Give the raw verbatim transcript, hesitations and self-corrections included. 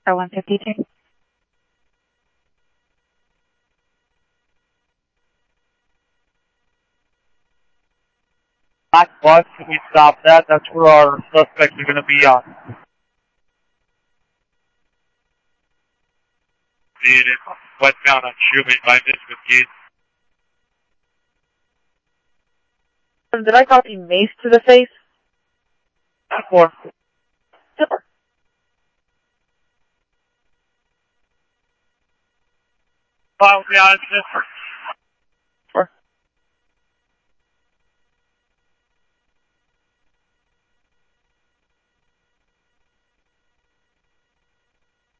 Or one fifty-two. Black bus, we stopped that. That's where our suspects are going to be on. Seeing it westbound on Truman by Miss McGee. Did I copy mace to the face? Four. Zipper. Files the honest